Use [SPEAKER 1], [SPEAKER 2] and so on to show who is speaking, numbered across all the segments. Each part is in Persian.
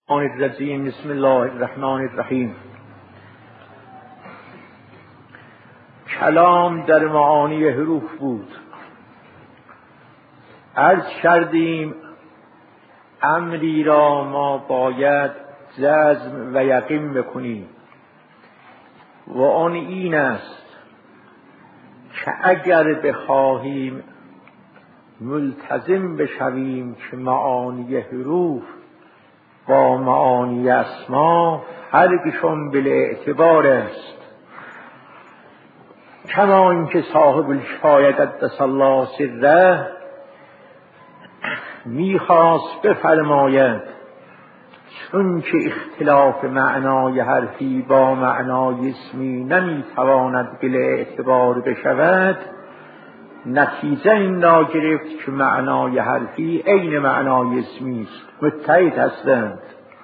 [SPEAKER 1] الرجیم. بسم الله الرحمن الرحیم. کلام در معانی حروف بود. عرض کردیم امری را ما باید جزم و یقین بکنیم و آن این است که اگر بخواهیم ملتزم بشویم که معانی حروف با معانی اسما فرقشون بالاعتبار است، کما اینکه صاحب الکفایه قدس الله سره میخواست بفرماید چون که اختلاف معنای حرفی با معنای اسمی نمیتواند بالاعتبار بشود، نتیجه این را گرفت که معنای حرفی عین معنای اسمی است، متحد هستند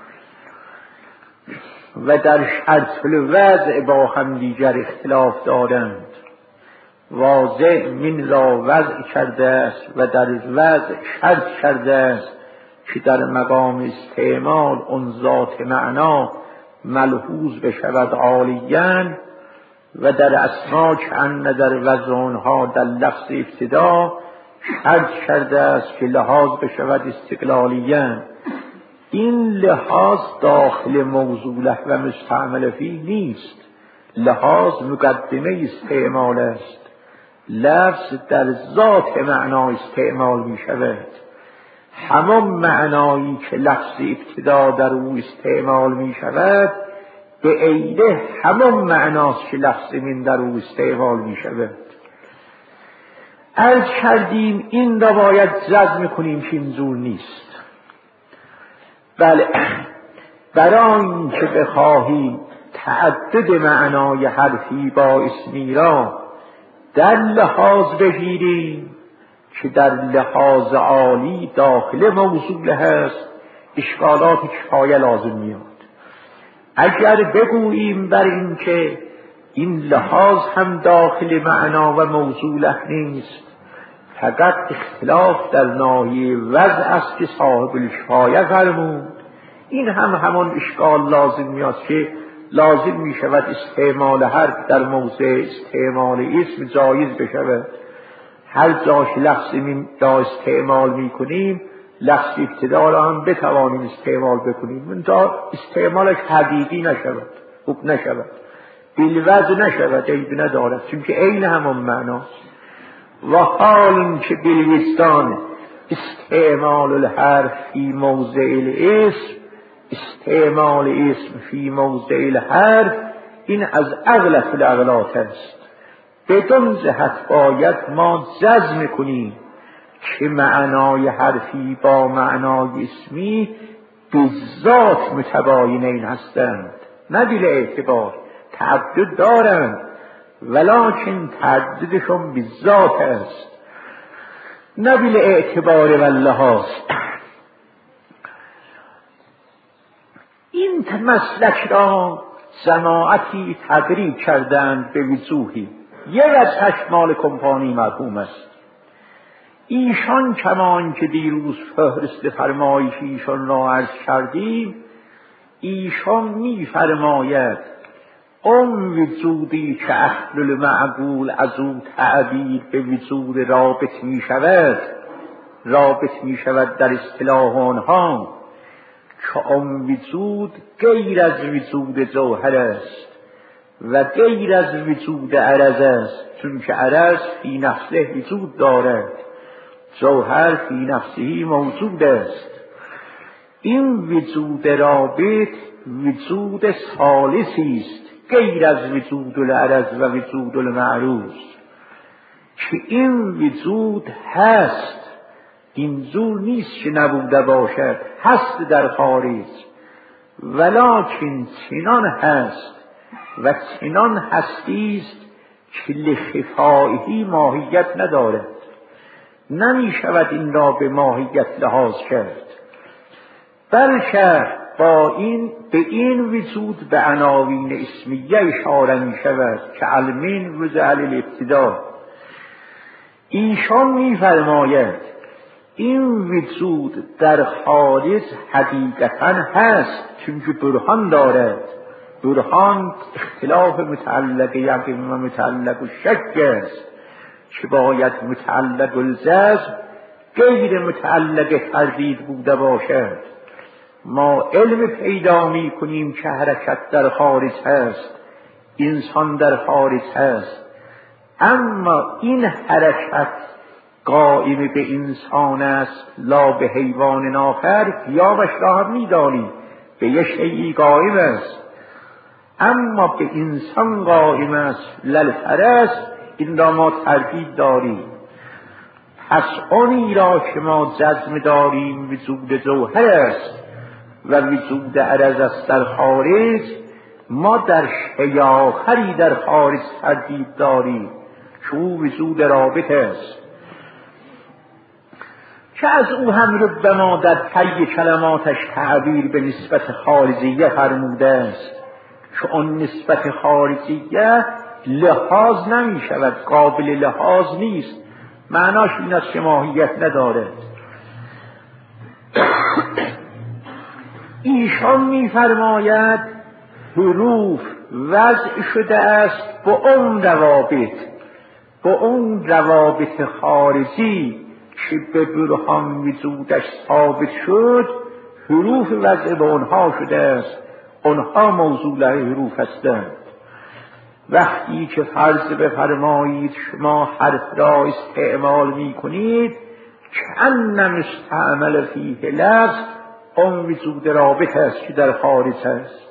[SPEAKER 1] و در شرط الوضع با هم دیگر اختلاف دارند. واضع من را وضع کرده است و در وضع شرط کرده است که در مقام استعمال اون ذات معنا ملحوظ بشود عالیاً، و در اسما که ان در وضعونها در لفظ ابتدا شرط کرده است که لحاظ بشود استقلالیاً. این لحاظ داخل موضوع و مستعمل فی نیست، لحاظ مقدمه استعمال است. لفظ در ذات معنا استعمال می شود. همان معنایی که لفظ ابتدا در او استعمال می شود به عینه همان معناست که لفظ من در او استعمال می شود. عرض کردیم این را باید جزم کنیم که اینجور نیست. بله، برای اینکه بخواهیم تعدد معنای حرفی با اسمی را در لحاظ بگیریم که در لحاظ عالی داخل موضوع هست، اشکالات کفایه لازم میاد. اگر بگوییم بر این که این لحاظ هم داخل معنا و موضوع نیست، فقط اختلاف در ناحیه وضع است که صاحب الکفایه فرمود، این هم همان اشکال لازم میاد که لازم می شود استعمال حرف در موضع استعمال اسم جایز بشود. هر جاش لفظ من را استعمال می کنیم لفظ ابتدا را هم بتوانیم استعمال بکنیم، منتها استعمالش حقیقی نشود، خوب نشود، بالوضع نشود، عیب ندارد، چون که عین همان معناست. و حال این که بالوجدان استعمال الحرف فی موضع الاسم، استعمال اسم فی موضع الحرف، این از اغلط الاغلاط است. بدون جهت باید ما جزم کنیم که معنای حرفی با معنای اسمی بذات متباینین هستند، نه بلا اعتبار، تعدد دارند ولکن تعددشون بذات است، نه بلا اعتبار و لحاظ. این مسلک را جماعتی تقریر کردند به وضوحی. یک وجهش مال کمپانی مرحوم است. ایشان کمان که دیروز فهرست فرمایش ایشان را عرض کردیم، ایشان می فرماید اون وجودی که اهل المعقول از اون تعبیر به وجود رابط می شود، رابط می شود در اصطلاح آنها، که اون وجود غیر از وجود جوهر است و غیر از وجود عرض است، چون که عرض فی نفسه وجود دارد، جوهر فی نفسه موجود است. این وجود رابط وجود ثالثی است غیر از وجود العرض و وجود المعروض، که این وجود هست، این زور نیست که نبوده باشد، هست در خارج، ولکن چنان هست و چنان هستیست که لخفائهی ماهیت ندارد، نمی شود این را به ماهیت لحاظ کرد، بلکه با این به این وجود به عناوین اسمیه اشاره می شود که علمین و جعل الابتدا. ایشان می فرماید این وجود در خارج حقیقتا هست، چون که برهان دارد. برهان اختلاف متعلق یقین و متعلق و شک است، که باید متعلق الجزم غیر متعلق تردید بوده باشد. ما علم پیدا می کنیم که حرکت در خارج هست، انسان در خارج هست، اما این حرکت قائم به انسان است لا به حیوان آخر. قیامش را هم می دانیم به یک شیئی قائم است، اما به انسان قائم است للفرس. این را ما تردید داریم. پس آنی را که ما جزم داریم وجود جوهر است و وجود عرض است در خارج، ما در شیء آخری در خارج تردید داریم که او وجود رابط است، که از او هم ربما در طی کلماتش تعبیر به نسبت خارجیه فرموده است، که آن نسبت خارجیه لحاظ نمی شود، قابل لحاظ نیست. معناش این است که ماهیت ندارد. ایشان می فرماید حروف وضع شده است با اون روابط خارجی که به برهان وجودش ثابت شد. حروف وضع به اونها شده است، اونها موضوع حروف هستند. وقتی که فرض بفرمایید شما حرف را استعمال می کنید که انم استعمل فیه لفظ، اون وجود رابط است که در خارج است.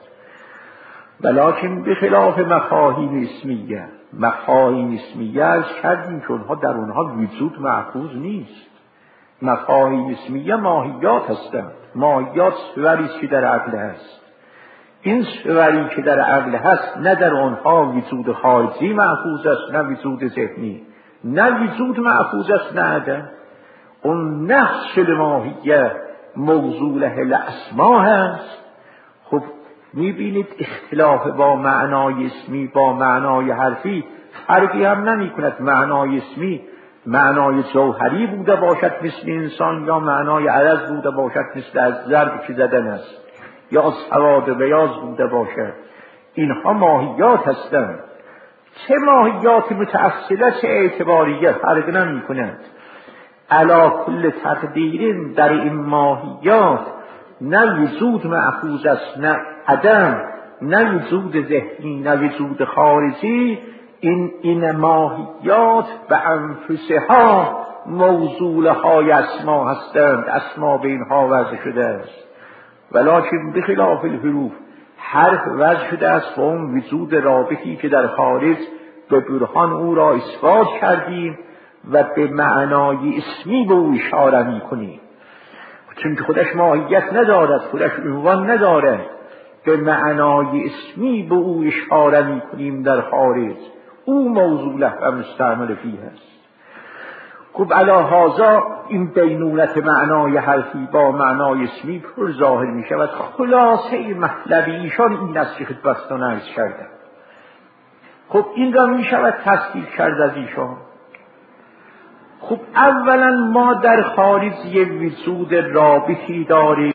[SPEAKER 1] ولیکن بخلاف مفاهیم اسمیه، مفاهیم اسمیه از کردیم که اونها در اونها وجود محفوظ نیست. مفاهیم اسمیه ماهیات هستند. ماهیات صوری که در عقل هست. این صوری که در عقل هست نه در آنها وجود خارجی محفوظ است، نه وجود ذهنی، نه وجود محفوظ است، نه عدم. اون نفس ماهیه موضوع الاسما هست. خب میبینید اختلاف با معنای اسمی با معنای حرفی فرقی هم نمی کند. معنای اسمی معنای جوهری بوده باشد مثل انسان، یا معنای عرض بوده باشد مثل از ضرب که زدن است، یا سواد بیاض بوده باشد. اینها ماهیات هستند. چه ماهیات متأصله چه اعتباریه فرق نمی کند. علا کل تقدیر در این ماهیات نه وجود محفوظ است، نه عدم، نه وجود ذهنی، نه وجود خارجی. این ماهیات به انفسها موضوع های اسما هستند. اسما به اینها وضع شده است. ولیکن بخلاف الحروف حرف وضع شده است با اون وجود رابطی که در خارج به برهان او را اثبات کردیم و به معنای اسمی به او اشاره می کنیم، چون که خودش ماهیت ندارد، خودش عنوان ندارد. به معنای اسمی به او اشاره می کنیم در خارج. او موضوع له و مستعمل فیه است. خب علا هذا این بینونت معنای حرفی با معنای اسمی پر ظاهر می شود. خلاصه مطلب ایشان این است که خدمتتان عرض کردم. خب این را می شود تصدیق کرد از ایشان. خب اولا ما در خارج یک وجود رابطی داریم